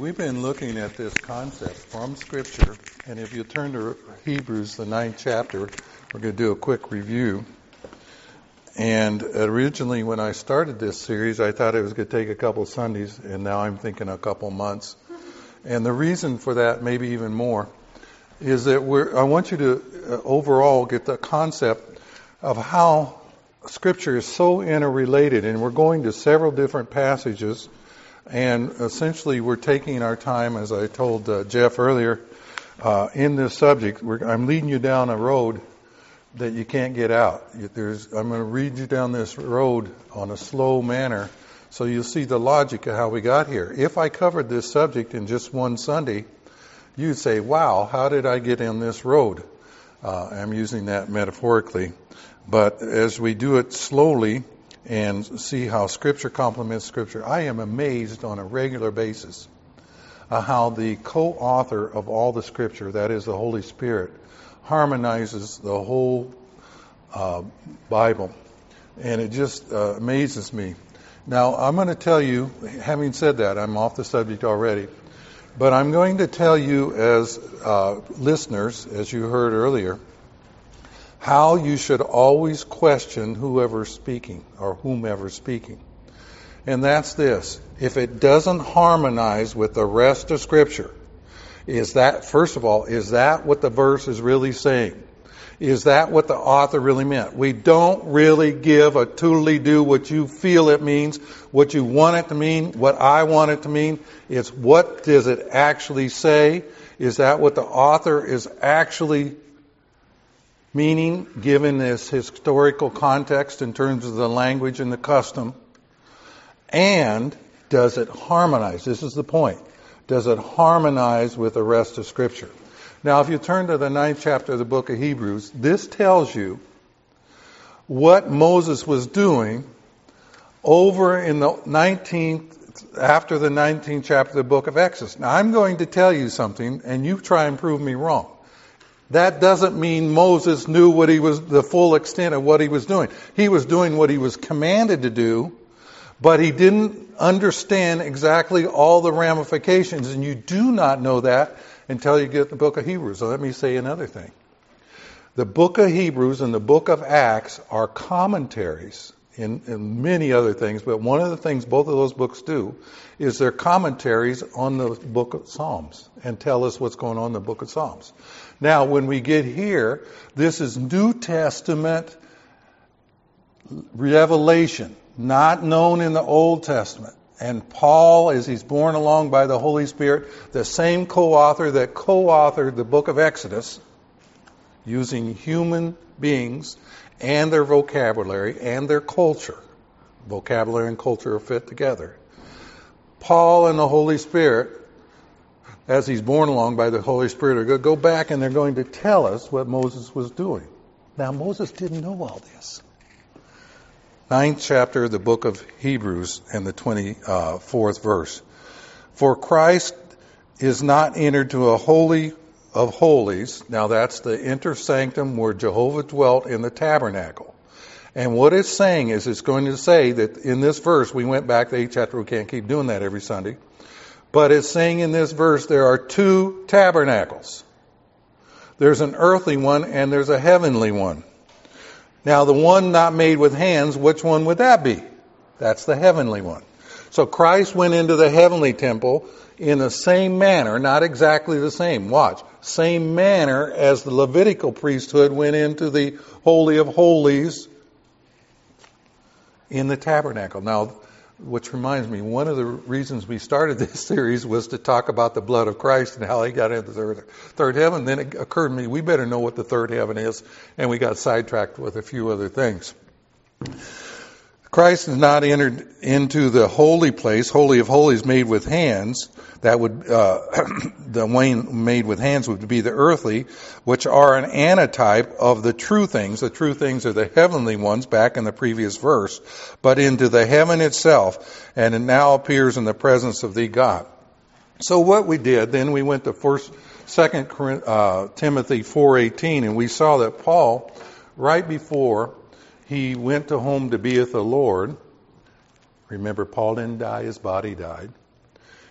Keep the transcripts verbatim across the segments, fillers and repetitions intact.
we've been looking at this concept from Scripture, and if you turn to Hebrews, the ninth chapter, we're going to do a quick review. And originally, when I started this series, I thought it was going to take a couple Sundays, and now I'm thinking a couple months. And the reason for that, maybe even more, is that we're, I want you to uh, overall get the concept of how Scripture is so interrelated, and we're going to several different passages. And essentially, we're taking our time, as I told uh, Jeff earlier, uh, in this subject. We're, I'm leading you down a road that you can't get out. There's, I'm going to lead you down this road on a slow manner, so you'll see the logic of how we got here. If I covered this subject in just one Sunday, you'd say, wow, how did I get in this road? Uh, I'm using that metaphorically. But as we do it slowly, and see how Scripture complements Scripture, I am amazed on a regular basis uh, how the co-author of all the Scripture, that is the Holy Spirit, harmonizes the whole uh, Bible. And it just uh, amazes me. Now, I'm going to tell you, having said that, I'm off the subject already, but I'm going to tell you as uh, listeners, as you heard earlier, how you should always question whoever's speaking or whomever's speaking. And that's this. If it doesn't harmonize with the rest of Scripture, is that, first of all, is that what the verse is really saying? Is that what the author really meant? We don't really give a toodly-do what you feel it means, what you want it to mean, what I want it to mean. It's what does it actually say? Is that what the author is actually meaning, given this historical context in terms of the language and the custom? And does it harmonize? This is the point. Does it harmonize with the rest of Scripture? Now, if you turn to the ninth chapter of the book of Hebrews, this tells you what Moses was doing over in the nineteenth, after the nineteenth chapter of the book of Exodus. Now, I'm going to tell you something, and you try and prove me wrong. That doesn't mean Moses knew what he was, the full extent of what he was doing. He was doing what he was commanded to do, but he didn't understand exactly all the ramifications, and you do not know that until you get the book of Hebrews. So let me say another thing. The book of Hebrews and the book of Acts are commentaries in, in many other things, but one of the things both of those books do is they're commentaries on the book of Psalms and tell us what's going on in the book of Psalms. Now, when we get here, this is New Testament revelation, not known in the Old Testament. And Paul, as he's borne along by the Holy Spirit, the same co-author that co-authored the book of Exodus, using human beings and their vocabulary and their culture. Vocabulary and culture are fit together. Paul and the Holy Spirit, as he's borne along by the Holy Spirit, are going to go back and they're going to tell us what Moses was doing. Now, Moses didn't know all this. Ninth chapter of the book of Hebrews and the twenty-fourth verse. For Christ is not entered to a holy of holies. Now, that's the inner sanctum where Jehovah dwelt in the tabernacle. And what it's saying is, it's going to say that in this verse, we went back to the eighth chapter, we can't keep doing that every Sunday. But it's saying in this verse there are two tabernacles. There's an earthly one and there's a heavenly one. Now, the one not made with hands, which one would that be? That's the heavenly one. So Christ went into the heavenly temple in the same manner, not exactly the same, watch, same manner as the Levitical priesthood went into the Holy of Holies in the tabernacle. Now, which reminds me, one of the reasons we started this series was to talk about the blood of Christ and how he got into the third, third heaven. Then it occurred to me, we better know what the third heaven is, and we got sidetracked with a few other things. Christ has not entered into the holy place, Holy of Holies made with hands. That would, uh, the one made with hands would be the earthly, which are an antitype of the true things. The true things are the heavenly ones back in the previous verse, but into the heaven itself, and it now appears in the presence of thee God. So what we did, then we went to first, second uh, Timothy four eighteen, and we saw that Paul, right before he went to home to be with the Lord, remember Paul didn't die, his body died.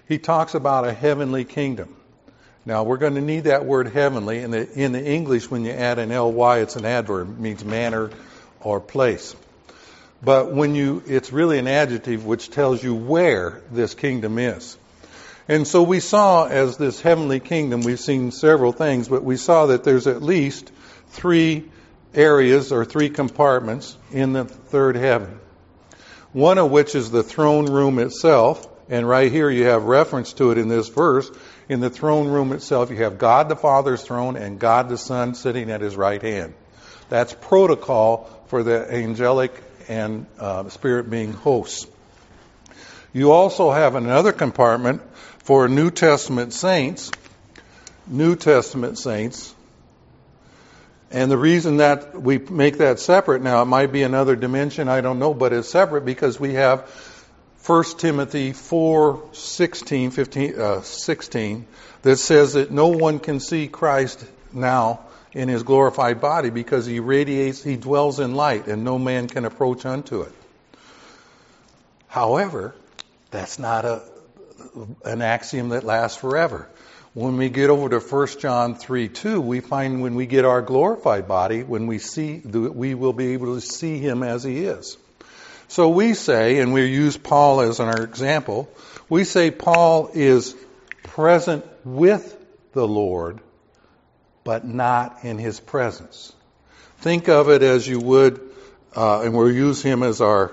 he talks about a heavenly kingdom. Now, we're going to need that word heavenly. In the, in the English, when you add an ly, it's an adverb. It means manner or place. But when you, it's really an adjective which tells you where this kingdom is. And so we saw, as this heavenly kingdom, we've seen several things, but we saw that there's at least three areas or three compartments in the third heaven. One of which is the throne room itself. And right here you have reference to it in this verse. In the throne room itself, you have God the Father's throne and God the Son sitting at his right hand. That's protocol for the angelic and uh, spirit being hosts. You also have another compartment for New Testament saints. New Testament saints. And the reason that we make that separate, now it might be another dimension, I don't know, but it's separate because we have First Timothy four sixteen, fifteen, uh, sixteen that says that no one can see Christ now in his glorified body because he radiates, he dwells in light, and no man can approach unto it. However, that's not a an axiom that lasts forever. When we get over to First John three two, we find when we get our glorified body, when we see, we will be able to see him as he is. So we say, and we use Paul as our example, we say Paul is present with the Lord, but not in his presence. Think of it as you would, uh, and we'll use him as our,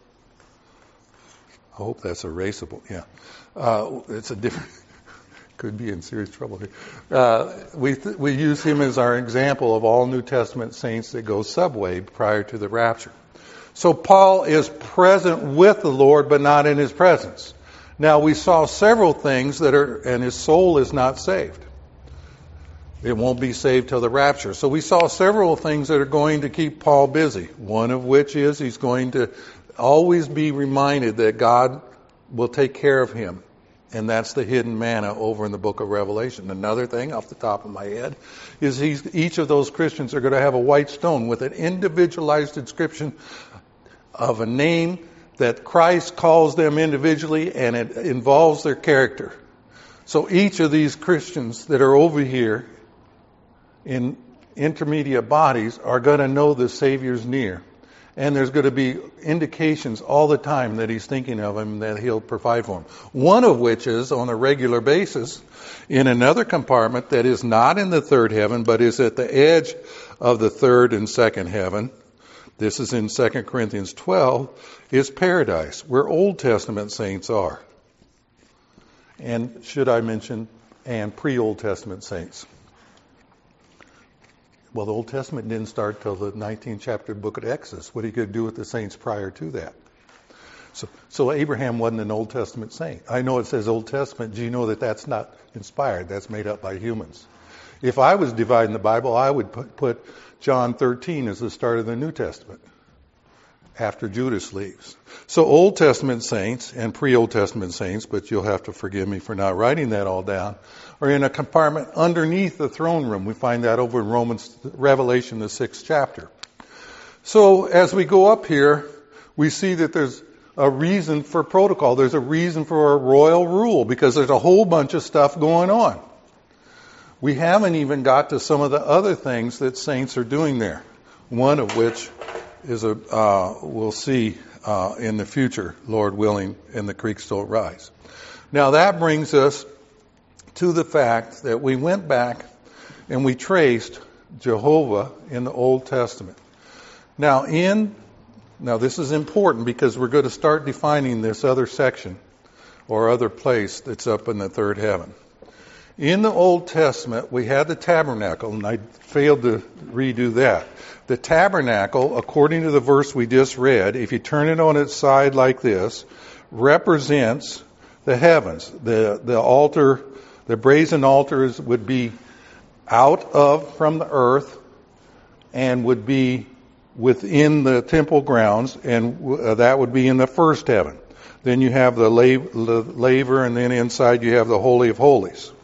I hope that's erasable, yeah. Uh, it's a different, could be in serious trouble here. Uh, we th- we use him as our example of all New Testament saints that go subway prior to the rapture. So Paul is present with the Lord, but not in his presence. Now we saw several things that are, and his soul is not saved. It won't be saved till the rapture. So we saw several things that are going to keep Paul busy. One of which is he's going to always be reminded that God will take care of him. And that's the hidden manna over in the book of Revelation. Another thing off the top of my head is he's, each of those Christians are going to have a white stone with an individualized inscription of a name that Christ calls them individually, and it involves their character. So each of these Christians that are over here in intermediate bodies are going to know the Savior's near. And there's going to be indications all the time that he's thinking of him, that he'll provide for him. One of which is on a regular basis in another compartment that is not in the third heaven, but is at the edge of the third and second heaven. This is in Second Corinthians twelve, is paradise, where Old Testament saints are. And should I mention, and pre-Old Testament saints. Well, the Old Testament didn't start till the nineteenth chapter of the book of Exodus. What are you going to do with the saints prior to that? So, so Abraham wasn't an Old Testament saint. I know it says Old Testament. Do you know that that's not inspired? That's made up by humans. If I was dividing the Bible, I would put, put John thirteen as the start of the New Testament after Judas leaves. So Old Testament saints and pre-Old Testament saints, but you'll have to forgive me for not writing that all down, are in a compartment underneath the throne room. We find that over in Romans, Revelation, the sixth chapter. So as we go up here, we see that there's a reason for protocol. There's a reason for a royal rule because there's a whole bunch of stuff going on. We haven't even got to some of the other things that saints are doing there. One of which is a uh, we'll see uh, in the future, Lord willing, and the creeks don't rise. Now that brings us to the fact that we went back and we traced Jehovah in the Old Testament. Now in now this is important because we're going to start defining this other section or other place that's up in the third heaven. In the Old Testament, we had the tabernacle, and I failed to redo that. The tabernacle, according to the verse we just read, if you turn it on its side like this, represents the heavens. The the altar, the brazen altars would be out of from the earth and would be within the temple grounds, and uh, that would be in the first heaven. Then you have the laver, and then inside you have the Holy of Holies.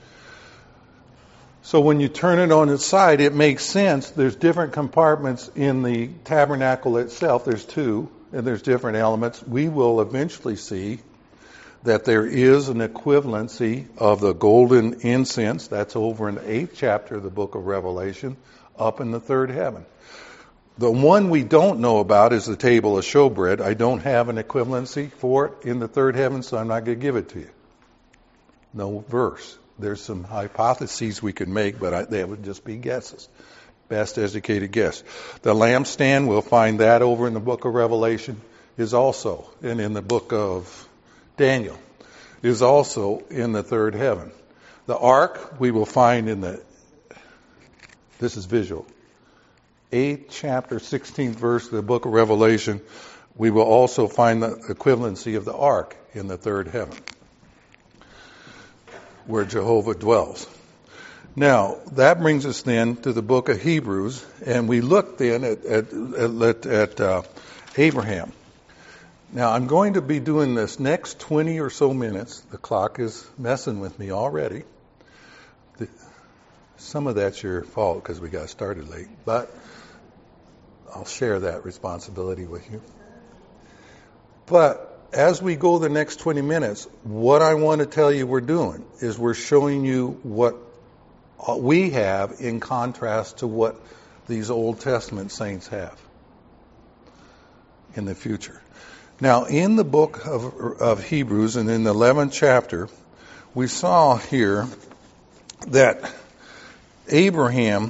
So when you turn it on its side, it makes sense. There's different compartments in the tabernacle itself. There's two, and there's different elements. We will eventually see that there is an equivalency of the golden incense, that's over in the eighth chapter of the book of Revelation, up in the third heaven. The one we don't know about is the table of showbread. I don't have an equivalency for it in the third heaven, so I'm not going to give it to you. No verse. There's some hypotheses we could make, but I, they would just be guesses. Best educated guess. The lampstand, we'll find that over in the book of Revelation, is also, and in the book of Daniel, is also in the third heaven. The ark, we will find in the, this is visual, eighth chapter, sixteenth verse of the book of Revelation. We will also find the equivalency of the ark in the third heaven, where Jehovah dwells. Now, that brings us then to the book of Hebrews, and we look then at, at, at, at uh, Abraham. Now, I'm going to be doing this next twenty or so minutes. The clock is messing with me already. The, some of that's your fault because we got started late, but I'll share that responsibility with you. But as we go the next twenty minutes, what I want to tell you we're doing is we're showing you what we have in contrast to what these Old Testament saints have in the future. Now, in the book of, of Hebrews and in the eleventh chapter, we saw here that Abraham,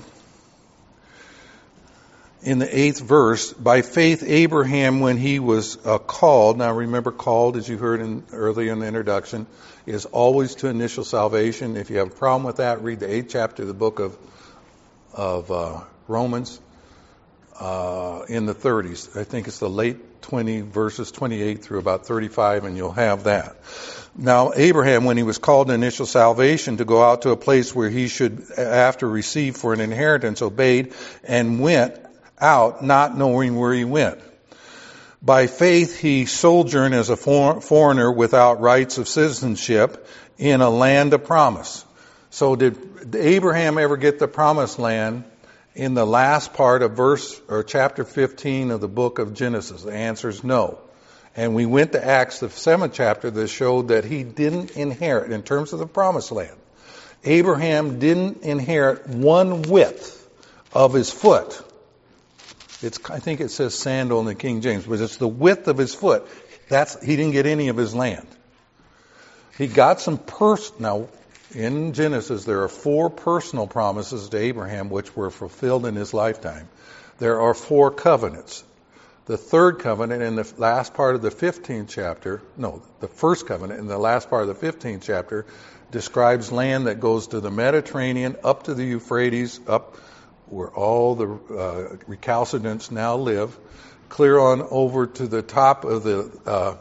in the eighth verse, by faith Abraham, when he was uh, called, now remember called, as you heard in, earlier in the introduction, is always to initial salvation. If you have a problem with that, read the eighth chapter of the book of, of uh, Romans uh, in the thirties. I think it's the late twenty, verses twenty-eight through about thirty-five, and you'll have that. Now, Abraham, when he was called to initial salvation to go out to a place where he should, after receive for an inheritance, obeyed and went out, not knowing where he went. By faith he sojourned as a for- foreigner without rights of citizenship in a land of promise. So did Abraham ever get the promised land in the last part of verse or chapter fifteen of the book of Genesis? The answer is no. And we went to Acts, the seventh chapter, that showed that he didn't inherit, in terms of the promised land, Abraham didn't inherit one width of his foot. It's, I think it says sandal in the King James, but it's the width of his foot. That's, he didn't get any of his land. He got some pers- now, in Genesis, there are four personal promises to Abraham which were fulfilled in his lifetime. There are four covenants. The third covenant in the last part of the fifteenth chapter, no, the first covenant in the last part of the fifteenth chapter describes land that goes to the Mediterranean, up to the Euphrates, up where all the uh, recalcitrants now live, clear on over to the top of the, uh,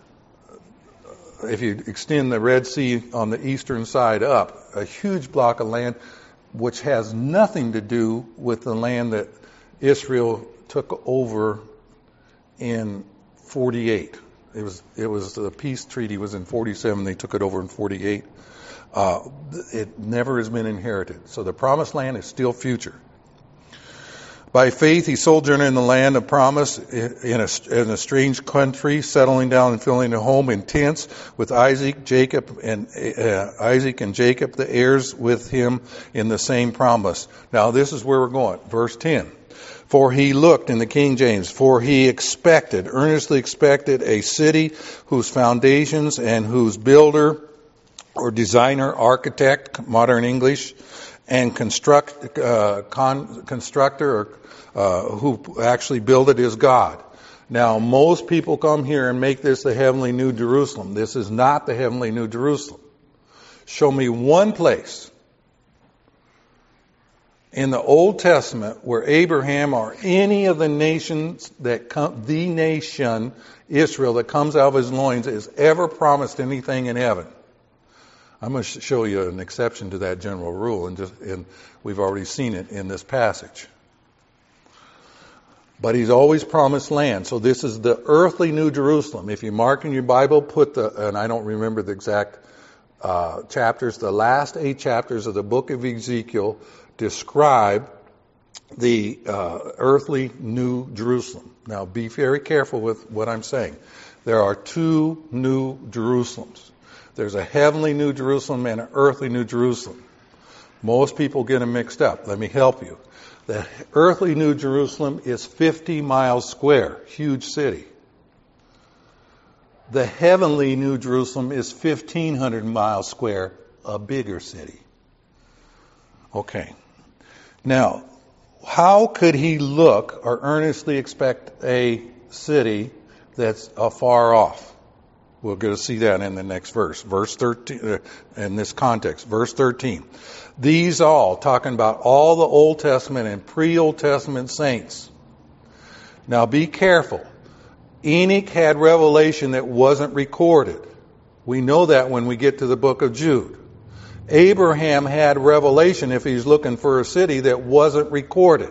if you extend the Red Sea on the eastern side up, a huge block of land which has nothing to do with the land that Israel took over in forty-eight. It was, it was, the peace treaty was in forty-seven, they took it over in forty-eight. Uh, it never has been inherited. So the promised land is still future. By faith, he sojourned in the land of promise in a, in a strange country, settling down and filling a home in tents with Isaac, Jacob, and uh, Isaac and Jacob, the heirs with him in the same promise. Now, this is where we're going. Verse ten. For he looked, in the King James, for he expected, earnestly expected, a city whose foundations and whose builder or designer, architect, modern English, and construct, uh, con, constructor or uh, who actually built it is God. Now, most people come here and make this the heavenly New Jerusalem. This is not the heavenly New Jerusalem. Show me one place in the Old Testament where Abraham or any of the nations that come, the nation, Israel, that comes out of his loins is ever promised anything in heaven. I'm going to show you an exception to that general rule, and, just, and we've already seen it in this passage. But he's always promised land. So this is the earthly New Jerusalem. If you mark in your Bible, put the, and I don't remember the exact uh, chapters, the last eight chapters of the book of Ezekiel describe the uh, earthly New Jerusalem. Now be very careful with what I'm saying. there are two new Jerusalems. There's a heavenly New Jerusalem and an earthly New Jerusalem. Most people get them mixed up. Let me help you. The earthly New Jerusalem is fifty miles square, huge city. The heavenly New Jerusalem is fifteen hundred miles square, a bigger city. Okay. Now, how could he look or earnestly expect a city that's afar off? We're going to see that in the next verse. Verse thirteen, uh, in this context. Verse thirteen. These all, talking about all the Old Testament and pre-Old Testament saints. Now be careful. Enoch had revelation that wasn't recorded. We know that when we get to the book of Jude. Abraham had revelation if he's looking for a city that wasn't recorded.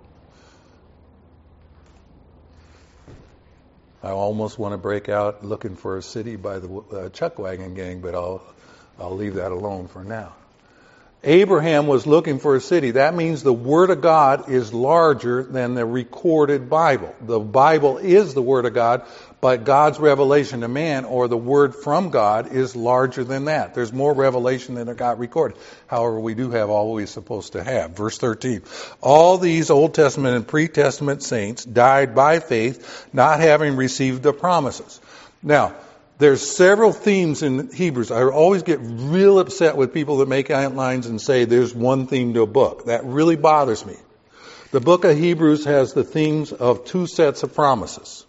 I almost want to break out looking for a city by the uh, Chuck Wagon Gang, but I'll I'll leave that alone for now. Abraham was looking for a city. That means the Word of God is larger than the recorded Bible. The Bible is the Word of God, but God's revelation to man, or the Word from God, is larger than that. There's more revelation than it got recorded. However, we do have all we're supposed to have. Verse thirteen. All these Old Testament and pre-Testament saints died by faith, not having received the promises. Now, there's several themes in Hebrews. I always get real upset with people that make outlines and say there's one theme to a book. That really bothers me. The book of Hebrews has the themes of two sets of promises.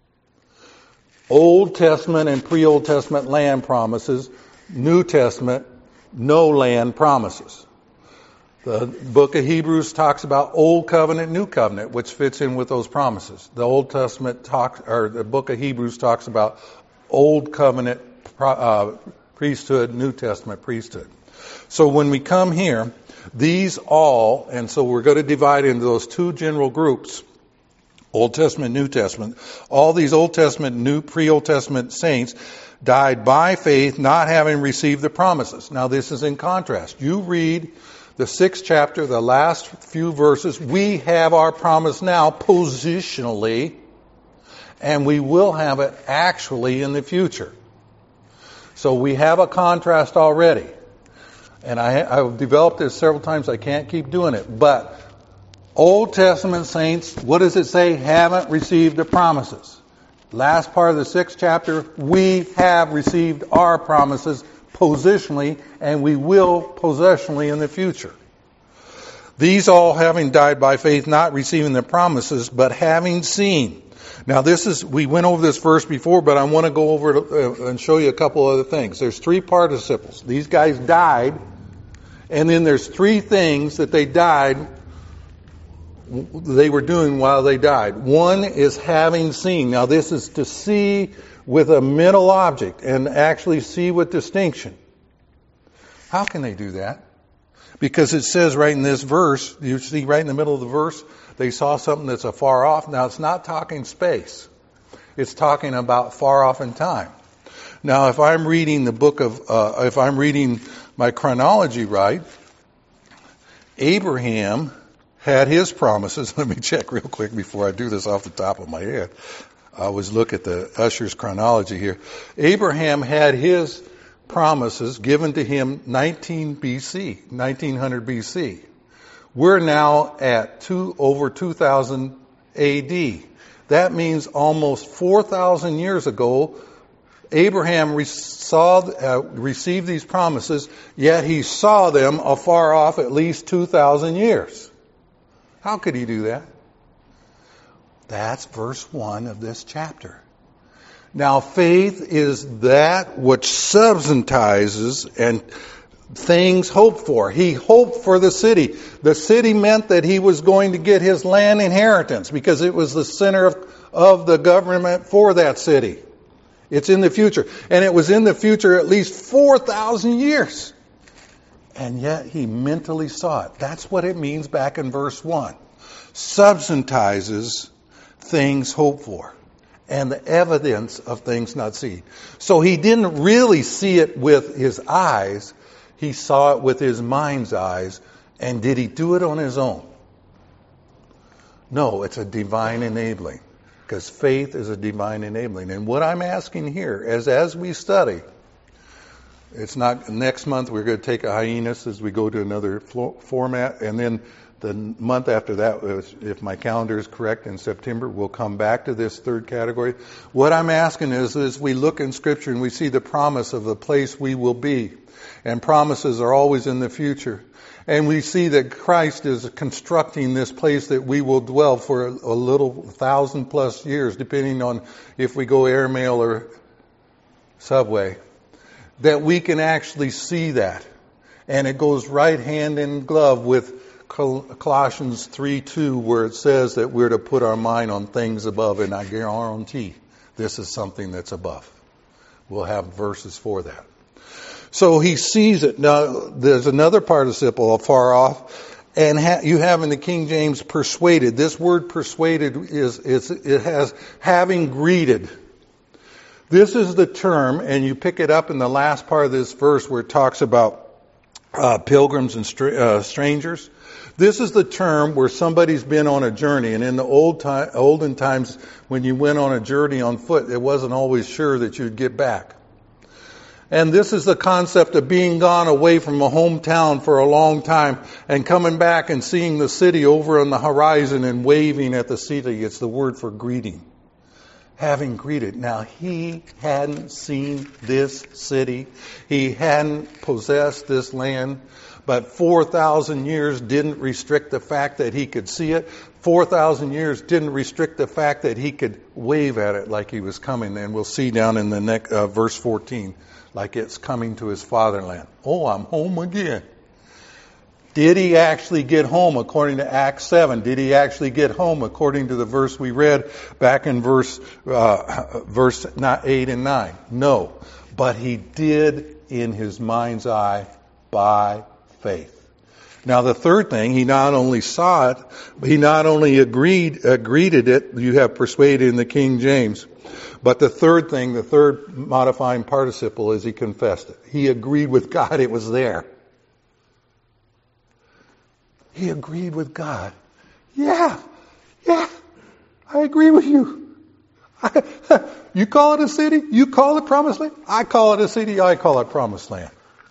Old Testament and pre-Old Testament land promises. New Testament, no land promises. The book of Hebrews talks about Old Covenant, New Covenant, which fits in with those promises. The Old Testament talks, or the book of Hebrews talks about Old Covenant uh, priesthood, New Testament priesthood. So when we come here, these all, and so we're going to divide into those two general groups, Old Testament, New Testament. All these Old Testament, New, pre-Old Testament saints died by faith, not having received the promises. Now this is in contrast. You read the sixth chapter, the last few verses, we have our promise now positionally, and we will have it actually in the future. So we have a contrast already. And I, I've developed this several times. I can't keep doing it. But Old Testament saints, what does it say? Haven't received the promises. Last part of the sixth chapter, we have received our promises positionally, and we will possessionally in the future. These all having died by faith, not receiving the promises, but having seen. Now this is, we went over this verse before, but I want to go over it uh, and show you a couple other things. There's three participles. These guys died, and then there's three things that they died, they were doing while they died. One is having seen. Now this is to see with a mental object and actually see with distinction. How can they do that? Because it says right in this verse, you see right in the middle of the verse, they saw something that's afar off. Now, it's not talking space. It's talking about far off in time. Now, if I'm reading the book of, uh, if I'm reading my chronology right, Abraham had his promises. Let me check real quick before I do this off the top of my head. I always look at the Usher's chronology here. Abraham had his promises given to him nineteen B C, nineteen hundred B C. We're now at two, over two thousand A D. That means almost four thousand years ago, Abraham re- saw, uh, received these promises, yet he saw them afar off at least two thousand years. How could he do that? That's verse one of this chapter. Now, faith is that which substantizes and things hoped for. He hoped for the city. The city meant that he was going to get his land inheritance because it was the center of, of the government for that city. It's in the future. And it was in the future at least four thousand years. And yet he mentally saw it. That's what it means back in verse one. Substantizes things hoped for. And the evidence of things not seen. So he didn't really see it with his eyes. He saw it with his mind's eyes. And did he do it on his own? No, it's a divine enabling. Because faith is a divine enabling. And what I'm asking here is, as we study, it's not next month we're going to take a hiatus as we go to another flo- format, and then the month after that, if my calendar is correct, in September, we'll come back to this third category. What I'm asking is, as we look in Scripture and we see the promise of the place we will be, and promises are always in the future, and we see that Christ is constructing this place that we will dwell for a, a little thousand plus years, depending on if we go airmail or subway, that we can actually see that. And it goes right hand in glove with Colossians three two, where it says that we're to put our mind on things above, and I guarantee this is something that's above. We'll have verses for that. So he sees it. Now, there's another participle far off, and ha- you have in the King James persuaded. This word persuaded is, is it has having greeted. This is the term, and you pick it up in the last part of this verse where it talks about uh, pilgrims and str- uh, strangers. This is the term where somebody's been on a journey, and in the old time, olden times, when you went on a journey on foot, it wasn't always sure that you'd get back. And this is the concept of being gone away from a hometown for a long time and coming back and seeing the city over on the horizon and waving at the city. It's the word for greeting. Having greeted. Now, he hadn't seen this city. He hadn't possessed this land. But four thousand years didn't restrict the fact that he could see it. four thousand years didn't restrict the fact that he could wave at it like he was coming. And we'll see down in the next uh, verse fourteen, like it's coming to his fatherland. Oh, I'm home again. Did he actually get home according to Acts seven? Did he actually get home according to the verse we read back in verse uh, verse eight and nine? No. But he did in his mind's eye by faith. Now the third thing, he not only saw it, but he not only agreed, agreed it, you have persuaded in the King James, but the third thing, the third modifying participle is he confessed it. He agreed with God, it was there. He agreed with God. Yeah, yeah, I agree with you. I, you call it a city, you call it promised land, I call it a city, I call it promised land.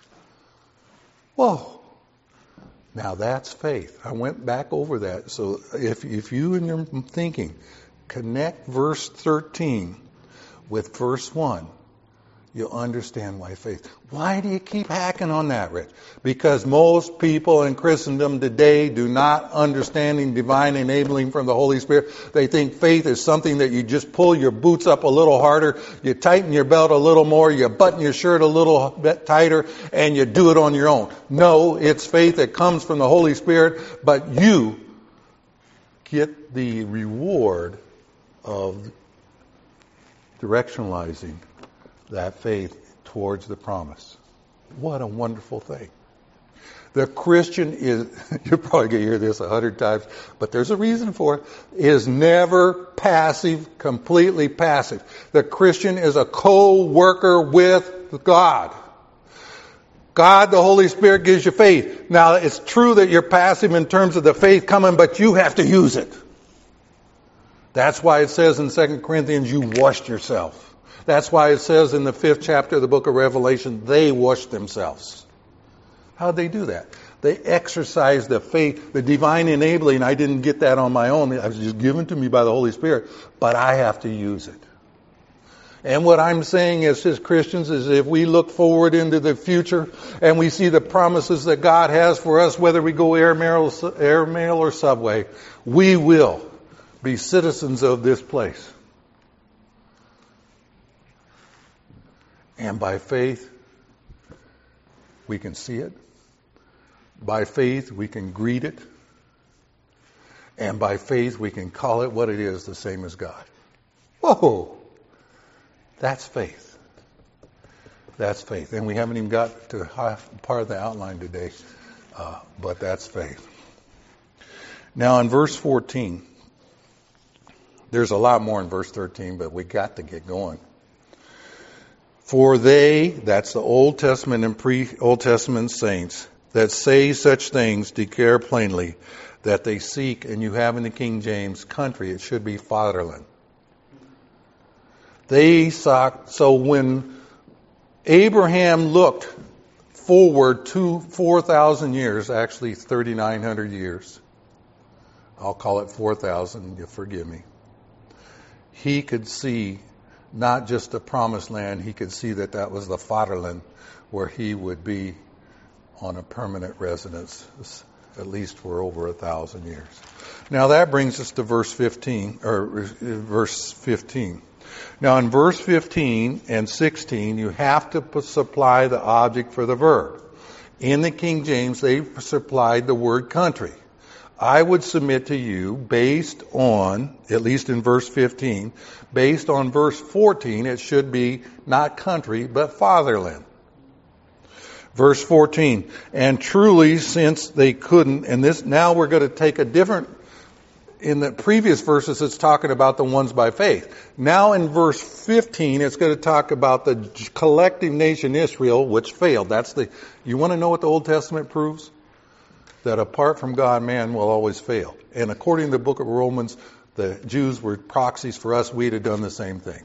Whoa. Now that's faith. I went back over that. So if if you in your thinking connect verse thirteen with verse one, you'll understand why faith. Why do you keep hacking on that, Rich? Because most people in Christendom today do not understanding divine enabling from the Holy Spirit. They think faith is something that you just pull your boots up a little harder, you tighten your belt a little more, you button your shirt a little bit tighter, and you do it on your own. No, it's faith that comes from the Holy Spirit, but you get the reward of directionalizing that faith towards the promise. What a wonderful thing. The Christian is, you're probably going to hear this a hundred times, but there's a reason for it, is never passive, completely passive. The Christian is a co-worker with God. God, the Holy Spirit, gives you faith. Now, it's true that you're passive in terms of the faith coming, but you have to use it. That's why it says in Second Corinthians, you washed yourself. That's why it says in the fifth chapter of the book of Revelation, they washed themselves. How'd they do that? They exercised the faith, the divine enabling. I didn't get that on my own. It was just given to me by the Holy Spirit. But I have to use it. And what I'm saying as his Christians is if we look forward into the future and we see the promises that God has for us, whether we go airmail, airmail or subway, we will be citizens of this place. And by faith, we can see it. By faith, we can greet it. And by faith, we can call it what it is, the same as God. Whoa! That's faith. That's faith. And we haven't even got to half part of the outline today, uh, but that's faith. Now in verse fourteen, there's a lot more in verse thirteen, but we got to get going. For they, that's the Old Testament and pre-Old Testament saints, that say such things declare plainly that they seek, and you have in the King James, country, it should be fatherland. They saw, so when Abraham looked forward to four thousand years, actually thirty-nine hundred years, I'll call it four thousand, you forgive me, he could see not just the promised land, he could see that that was the Vaterland where he would be on a permanent residence, at least for over a thousand years. Now that brings us to verse fifteen, or verse fifteen. Now in verse fifteen and sixteen, you have to supply the object for the verb. In the King James, they supplied the word country. I would submit to you, based on, at least in verse fifteen, based on verse fourteen, it should be not country, but fatherland. Verse fourteen, and truly since they couldn't, and this, now we're going to take a different, in the previous verses it's talking about the ones by faith. Now in verse fifteen it's going to talk about the collective nation Israel, which failed. That's the, you want to know what the Old Testament proves? That apart from God, man will always fail. And according to the book of Romans, the Jews were proxies for us. We'd have done the same thing.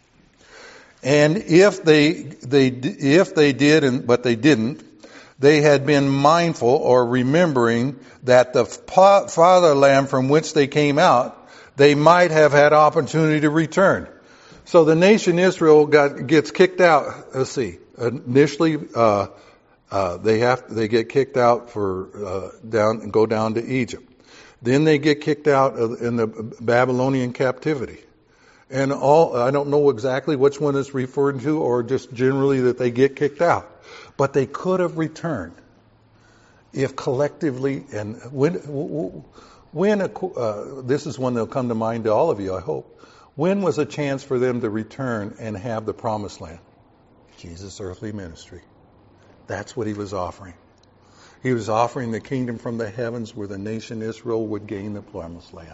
And if they, they, if they did, and but they didn't, they had been mindful or remembering that the fatherland from which they came out, they might have had opportunity to return. So the nation Israel got, gets kicked out. Let's see. Initially, uh, uh, they have, they get kicked out for, uh, down, and go down to Egypt. Then they get kicked out in the Babylonian captivity. And all, I don't know exactly which one is referred to, or just generally that they get kicked out. But they could have returned if collectively, and when, when a, uh, this is one that'll come to mind to all of you, I hope. When was a chance for them to return and have the promised land? Jesus' earthly ministry. That's what he was offering. He was offering the kingdom from the heavens where the nation Israel would gain the promised land.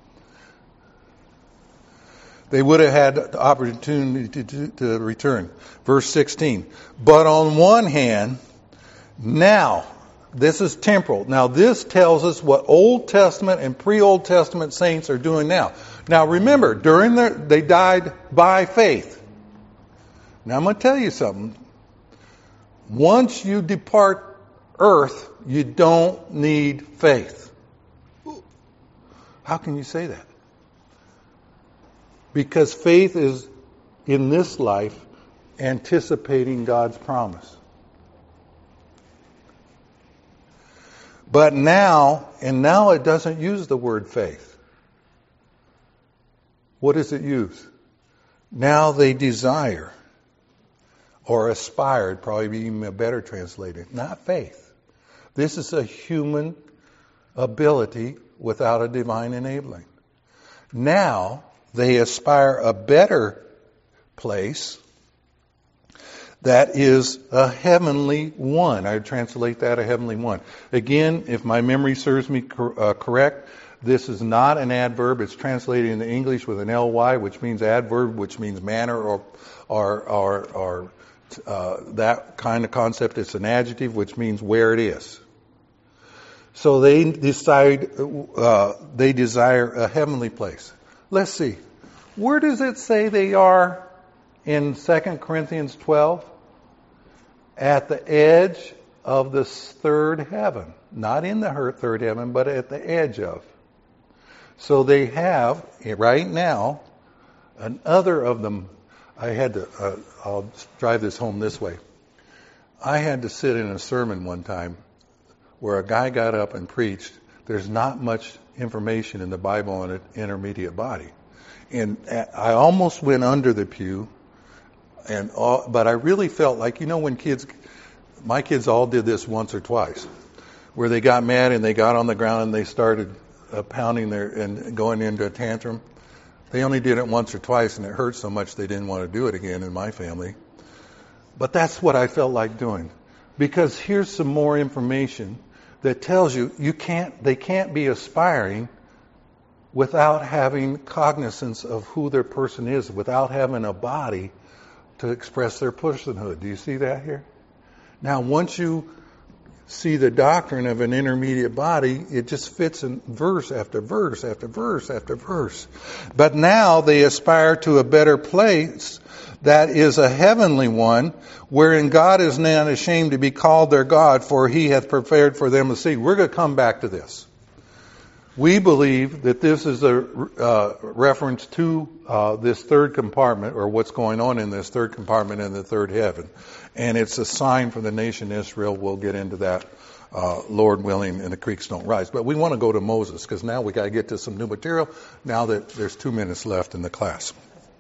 They would have had the opportunity to, to, to return. Verse sixteen. But on one hand, now, this is temporal. Now this tells us what Old Testament and pre-Old Testament saints are doing now. Now remember, during their, they died by faith. Now I'm going to tell you something. Once you depart earth, you don't need faith. How can you say that? Because faith is, in this life, anticipating God's promise. But now, and now it doesn't use the word faith. What does it use? Now they desire, or aspired, probably be even a better translated, not faith. This is a human ability without a divine enabling. Now, they aspire a better place that is a heavenly one. I translate that a heavenly one. Again, if my memory serves me cor- uh, correct, this is not an adverb. It's translated into English with an ly, which means adverb, which means manner or or or, or uh, that kind of concept. It's an adjective, which means where it is. So they decide uh, they desire a heavenly place. Let's see. Where does it say they are in Second Corinthians twelve? At the edge of the third heaven. Not in the third heaven, but at the edge of. So they have, right now, another of them. I had to, uh, I'll drive this home this way. I had to sit in a sermon one time where a guy got up and preached. There's not much information in the Bible on an intermediate body. And I almost went under the pew, and all, but I really felt like, you know, when kids, my kids all did this once or twice, where they got mad and they got on the ground and they started uh, pounding their and going into a tantrum. They only did it once or twice, and it hurt so much they didn't want to do it again in my family. But that's what I felt like doing, because here's some more information that tells you you can't. They can't be aspiring without having cognizance of who their person is, without having a body to express their personhood. Do you see that here? Now, once you see the doctrine of an intermediate body, it just fits in verse after verse after verse after verse. But now they aspire to a better place that is a heavenly one, wherein God is not ashamed to be called their God, for he hath prepared for them a seat. We're going to come back to this. We believe that this is a uh, reference to uh, this third compartment, or what's going on in this third compartment in the third heaven. And it's a sign for the nation Israel. We'll get into that, uh, Lord willing, and the creeks don't rise. But we want to go to Moses, because now we got to get to some new material, now that there's two minutes left in the class.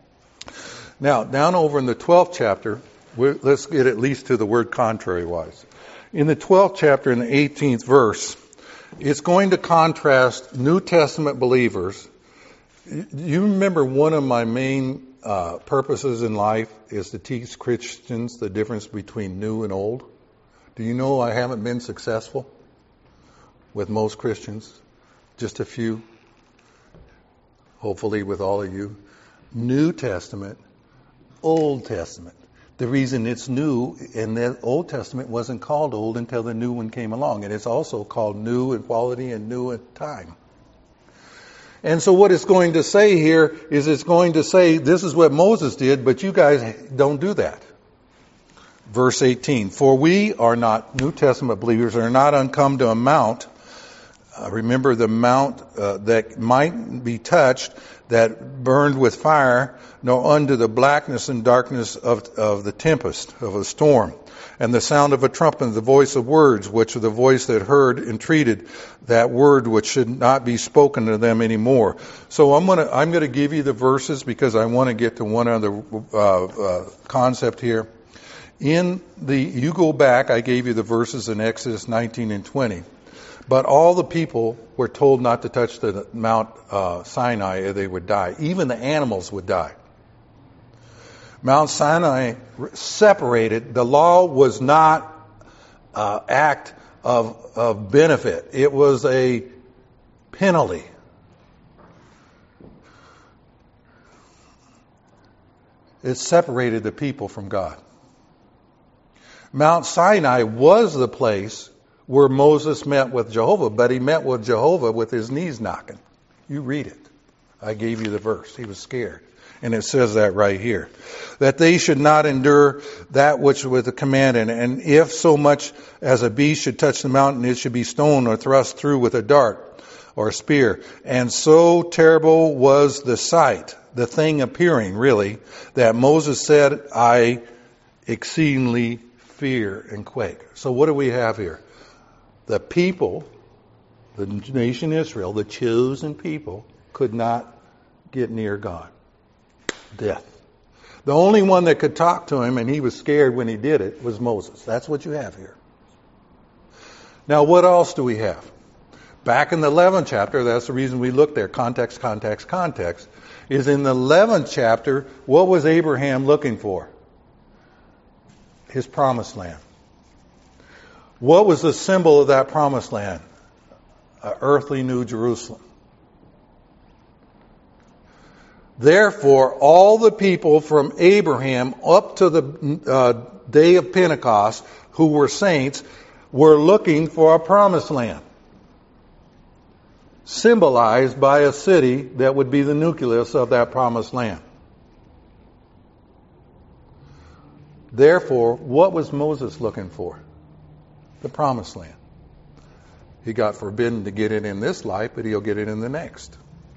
Now, down over in the twelfth chapter, we're, let's get at least to the word contrary-wise. In the twelfth chapter, in the eighteenth verse, it's going to contrast New Testament believers. You remember one of my main uh, purposes in life is to teach Christians the difference between new and old. Do you know I haven't been successful with most Christians? Just a few. Hopefully with all of you. New Testament, Old Testament. The reason it's new, and the Old Testament wasn't called old until the new one came along. And it's also called new in quality and new in time. And so what it's going to say here is it's going to say, this is what Moses did, but you guys don't do that. Verse eighteen, for we are not, New Testament believers, are not uncome to a mount. Uh, remember the mount uh, that might be touched, that burned with fire, nor under the blackness and darkness of, of the tempest, of a storm, and the sound of a trumpet, the voice of words, which are the voice that heard entreated that word which should not be spoken to them anymore. So I'm gonna I'm gonna give you the verses, because I want to get to one other uh, uh, concept here. In the you go back, I gave you the verses in Exodus nineteen and twenty. But all the people were told not to touch the Mount uh, Sinai, or they would die. Even the animals would die. Mount Sinai separated. The law was not an act of, of benefit. It was a penalty. It separated the people from God. Mount Sinai was the place where Moses met with Jehovah, but he met with Jehovah with his knees knocking. You read it. I gave you the verse. He was scared. And it says that right here. That they should not endure that which was the command. And if so much as a beast should touch the mountain, it should be stoned or thrust through with a dart or a spear. And so terrible was the sight, the thing appearing really, that Moses said, I exceedingly fear and quake. So what do we have here? The people, the nation Israel, the chosen people, could not get near God. Death. The only one that could talk to him, and he was scared when he did it, was Moses. That's what you have here. Now, what else do we have? Back in the eleventh chapter, that's the reason we look there, context, context, context, is in the eleventh chapter, what was Abraham looking for? His promised land. What was the symbol of that promised land? An earthly New Jerusalem. Therefore, all the people from Abraham up to the uh, day of Pentecost, who were saints, were looking for a promised land, symbolized by a city that would be the nucleus of that promised land. Therefore, what was Moses looking for? The promised land. He got forbidden to get it in this life, but he'll get it in the next.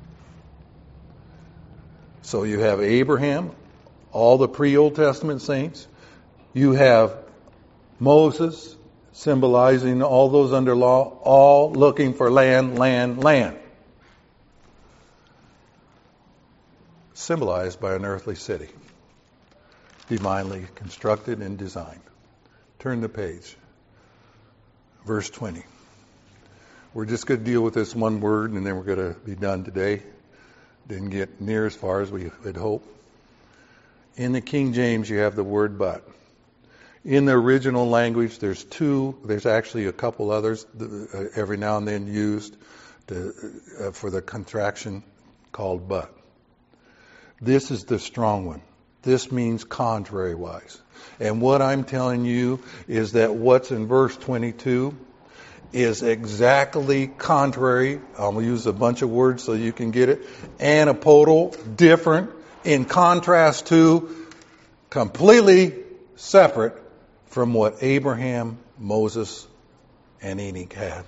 So you have Abraham, all the pre-Old Testament saints. You have Moses, symbolizing all those under law, all looking for land, land, land. Symbolized by an earthly city, divinely constructed and designed. Turn the page. Verse twenty. We're just going to deal with this one word, and then we're going to be done today. Didn't get near as far as we had hoped. In the King James, you have the word but. In the original language, there's two, there's actually a couple others uh, every now and then used to, uh, for the contraction called but. This is the strong one. This means contrary-wise. And what I'm telling you is that what's in verse twenty-two is exactly contrary. I'll use a bunch of words so you can get it. Antipodal, different, in contrast to, completely separate from what Abraham, Moses, and Enoch had.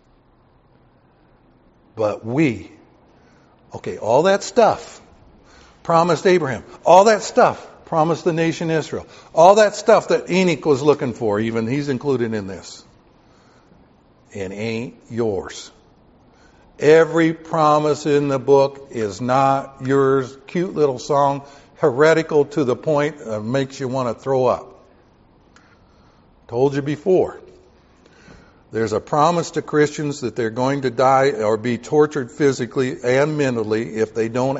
But we, okay, all that stuff promised Abraham. All that stuff promised the nation Israel. All that stuff that Enoch was looking for, even he's included in this. It ain't yours. Every promise in the book is not yours. Cute little song, heretical to the point of makes you want to throw up. Told you before. There's a promise to Christians that they're going to die or be tortured physically and mentally if they don't